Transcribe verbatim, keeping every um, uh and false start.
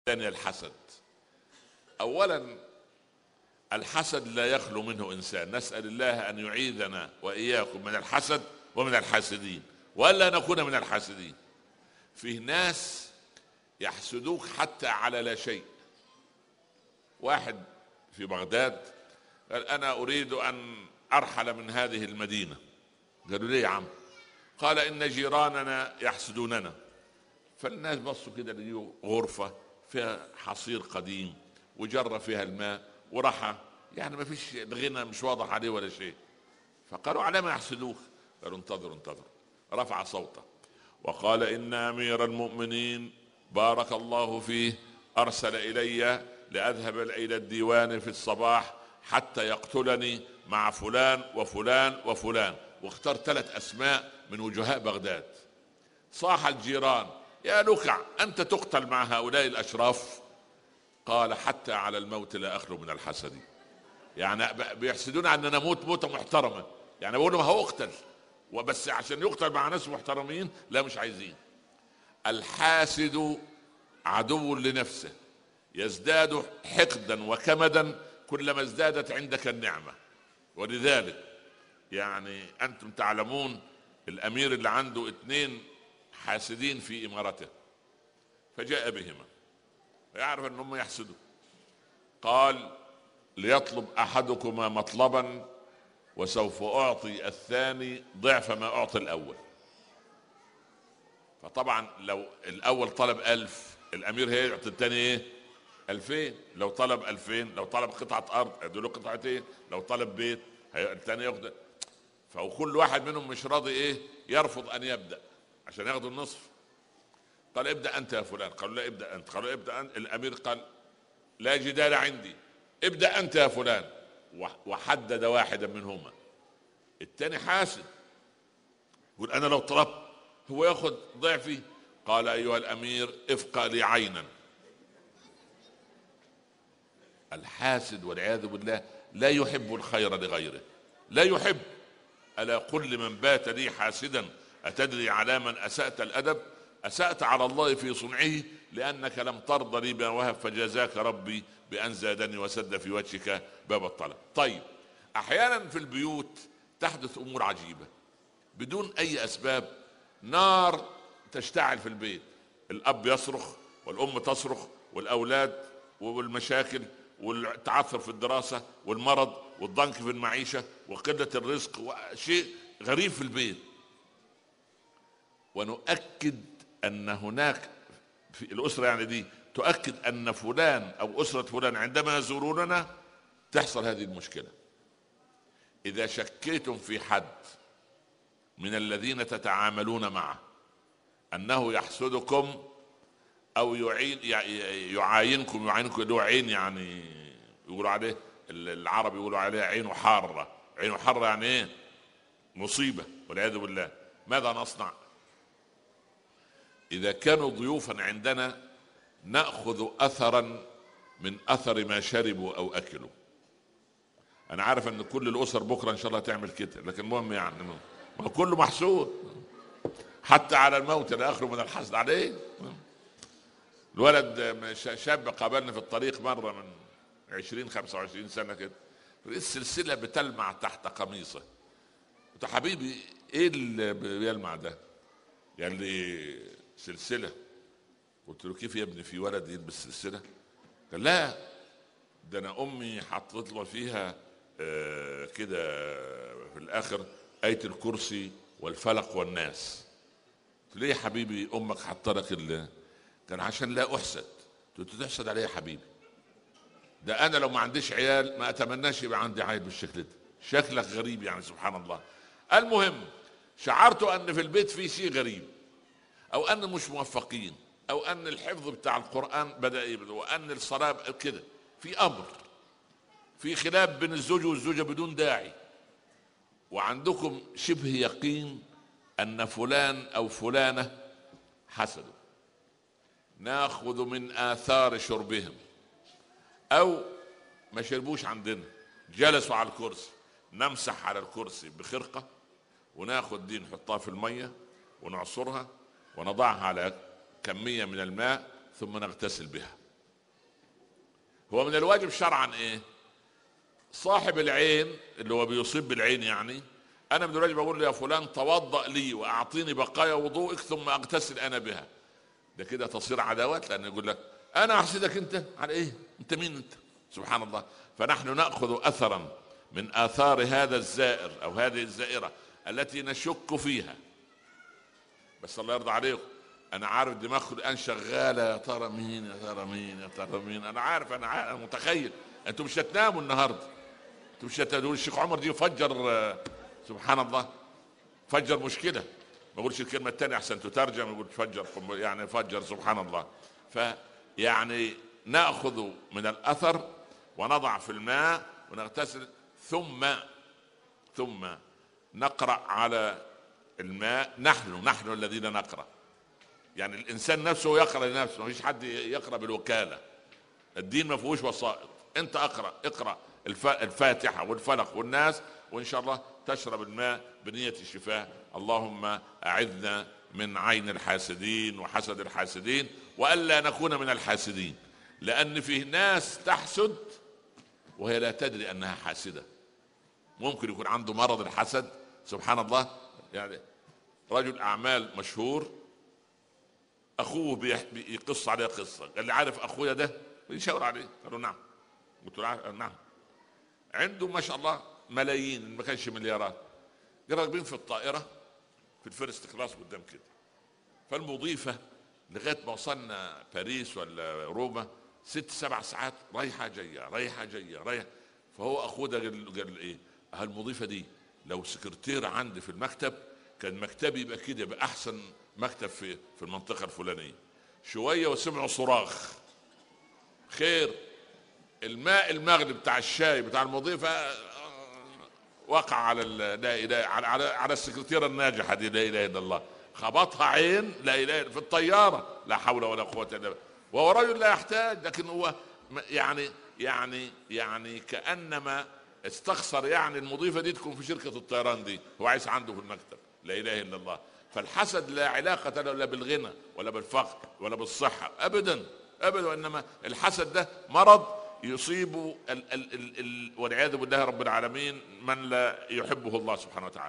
ثاني الحسد. اولا الحسد لا يخلو منه انسان، نسأل الله ان يعيذنا واياكم من الحسد ومن الحاسدين، والا نكون من الحاسدين. فيه ناس يحسدوك حتى على لا شيء. واحد في بغداد قال انا اريد ان ارحل من هذه المدينة. قالوا ليه يا عم؟ قال ان جيراننا يحسدوننا. فالناس بصوا كده لقيوا غرفة فيها حصير قديم وجرى فيها الماء ورحى، يعني ما فيش الغنى مش واضح عليه ولا شيء. فقالوا على ما يحسدوك؟ قالوا انتظروا انتظروا. رفع صوته وقال ان امير المؤمنين بارك الله فيه ارسل الي لاذهب الى الديوان في الصباح حتى يقتلني مع فلان وفلان وفلان، واختار ثلاث اسماء من وجهاء بغداد. صاح الجيران يا لكع انت تقتل مع هؤلاء الاشراف؟ قال حتى على الموت لا اخلو من الحسد. يعني بيحسدون ان انا اموت موته محترمه، يعني بقول لهم هاقتل وبس عشان يقتل مع ناس محترمين، لا مش عايزين. الحاسد عدو لنفسه، يزداد حقدا وكمدا كلما ازدادت عندك النعمة. ولذلك يعني انتم تعلمون الامير اللي عنده اثنين حاسدين في امارته، فجاء بهما ويعرف ان هم يحسدوا. قال ليطلب احدكما مطلبا وسوف اعطي الثاني ضعف ما اعطي الاول. فطبعا لو الاول طلب الف، الامير هيعطي الثاني ايه؟ الفين. لو طلب الفين، لو طلب قطعة ارض ادوا له قطعتين، لو طلب بيت الثاني ياخد. فكل واحد منهم مش راضي ايه؟ يرفض ان يبدأ عشان ياخدوا النصف. قال ابدأ انت يا فلان. قالوا لا ابدأ انت. قالوا ابدأ انت. الامير قال لا جدال عندي، ابدأ انت يا فلان. وحدد واحدا منهما. الثاني حاسد يقول انا لو طلبت هو ياخد ضعفي. قال ايها الامير افقى لي عينا. الحاسد والعياذ بالله لا يحب الخير لغيره، لا يحب. ألا قل لمن بات لي حاسدا أتدري على من أسأت الأدب؟ أسأت على الله في صنعه لأنك لم ترضى لي بما وهب، فجزاك ربي بأن زادني وسد في وجهك باب الطلب. طيب أحيانا في البيوت تحدث أمور عجيبة بدون أي أسباب. نار تشتعل في البيت، الأب يصرخ والأم تصرخ والأولاد والمشاكل والتعثر في الدراسة والمرض والضنك في المعيشة وقلة الرزق وشيء غريب في البيت. ونؤكد أن هناك في الأسرة يعني دي تؤكد أن فلان أو أسرة فلان عندما يزوروننا تحصل هذه المشكلة. إذا شكيتم في حد من الذين تتعاملون معه أنه يحسدكم او يعين يعاينكم يعاينكم اللي هو عين، يعني يقولوا عليه العرب يقولوا عليه عينه حارة. عينه حارة يعني ايه؟ مصيبة والعياذ بالله. ماذا نصنع؟ اذا كانوا ضيوفا عندنا نأخذ اثرا من اثر ما شربوا او اكلوا. انا عارف ان كل الاسر بكرة ان شاء الله تعمل كده، لكن المهم يعني ما كله محسود حتى على الموت لا اخلو من الحسد عليه. الولد شاب قابلني في الطريق مرة من عشرين خمسة وعشرين سنة كده، السلسلة بتلمع تحت قميصه. قلت حبيبي ايه اللي بيلمع ده؟ يعني لي سلسلة. قلت له كيف يا ابني في ولد يلبس سلسلة؟ قال لا ده انا امي حطت له فيها آه كده في الاخر آية الكرسي والفلق والناس. قلت له ليه يا حبيبي امك حط لك ال كان عشان لا احسد. قلت له تحسد عليه يا حبيبي؟ ده انا لو ما عنديش عيال ما اتمناش يبقى عندي عيل بالشكل ده، شكلك غريب يعني سبحان الله. المهم شعرت ان في البيت في شيء غريب، او ان مش موفقين، او ان الحفظ بتاع القرآن بدأ يبدأ، وان الصلاة كده في امر، في خلاف بين الزوج والزوجة بدون داعي، وعندكم شبه يقين ان فلان او فلانة حسدوا. ناخذ من آثار شربهم، او ما شربوش عندنا جلسوا على الكرسي، نمسح على الكرسي بخرقة وناخذ دي نحطها في المية ونعصرها ونضعها على كمية من الماء ثم نغتسل بها. هو من الواجب شرعا ايه؟ صاحب العين اللي هو بيصيب بالعين يعني، انا من الواجب اقول له يا فلان توضأ لي واعطيني بقايا وضوءك ثم اغتسل انا بها. ده كده تصير عداوات، لان يقول لك انا احسدك انت على ايه؟ انت مين انت؟ سبحان الله. فنحن ناخذ اثرا من اثار هذا الزائر او هذه الزائره التي نشك فيها. بس الله يرضى عليكم، انا عارف دماغكم الان شغاله، يا ترى مين يا ترى مين يا ترى مين. انا عارف، انا عارف، أنا متخيل انتم مش هتناموا النهارده، انتم مش هتناموا. الشيخ عمر دي فجر، سبحان الله، فجر مشكله. ما اقولش الكلمه الثانيه احسن تترجم، يقول فجر يعني فجر، سبحان الله. فيعني ناخذ من الاثر ونضع في الماء ونغتسل، ثم ثم نقرأ على الماء. نحن نحن الذين نقرأ، يعني الانسان نفسه يقرأ لنفسه، ما فيش حد يقرأ بالوكالة. الدين ما فيهوش وسائط. انت اقرأ اقرأ الفاتحة والفلق والناس، وان شاء الله تشرب الماء بنية الشفاء. اللهم اعذنا من عين الحاسدين وحسد الحاسدين، والا نكون من الحاسدين. لان فيه ناس تحسد وهي لا تدري انها حاسدة. ممكن يكون عنده مرض الحسد، سبحان الله. يعني رجل اعمال مشهور، اخوه بيقص عليه قصه، قال لي عارف اخويا ده؟ يشاور عليه، قالوا نعم. قلت له نعم. عنده ما شاء الله ملايين، ما كانش مليارات. راكبين في الطائره في الفيرست كلاس قدام كده، فالمضيفه لغايه ما وصلنا باريس ولا روما ست سبع ساعات رايحه جايه رايحه جايه رايحه. فهو اخوه ده قال, قال ايه؟ المضيفه دي لو سكرتير عندي في المكتب كان مكتبي يبقى كده، يبقى احسن مكتب في في المنطقه الفلانيه. شويه وسمعوا صراخ، خير، الماء المغلي بتاع الشاي بتاع المضيفه وقع على لا اله على على, على السكرتيره الناجحه دي، لا اله الا الله، خبطها عين، لا اله في الطياره، لا حول ولا قوه الا بالله. وهو رجل لا يحتاج، لكن هو يعني يعني يعني كانما استخسر يعني المضيفه دي تكون في شركه الطيران دي، هو عايز عنده في المكتب، لا اله الا الله. فالحسد لا علاقه له لا بالغنى ولا بالفقر ولا بالصحه ابدا ابدا، وانما الحسد ده مرض يصيب ال ال ال ال والعياذ بالله رب العالمين من لا يحبه الله سبحانه وتعالى.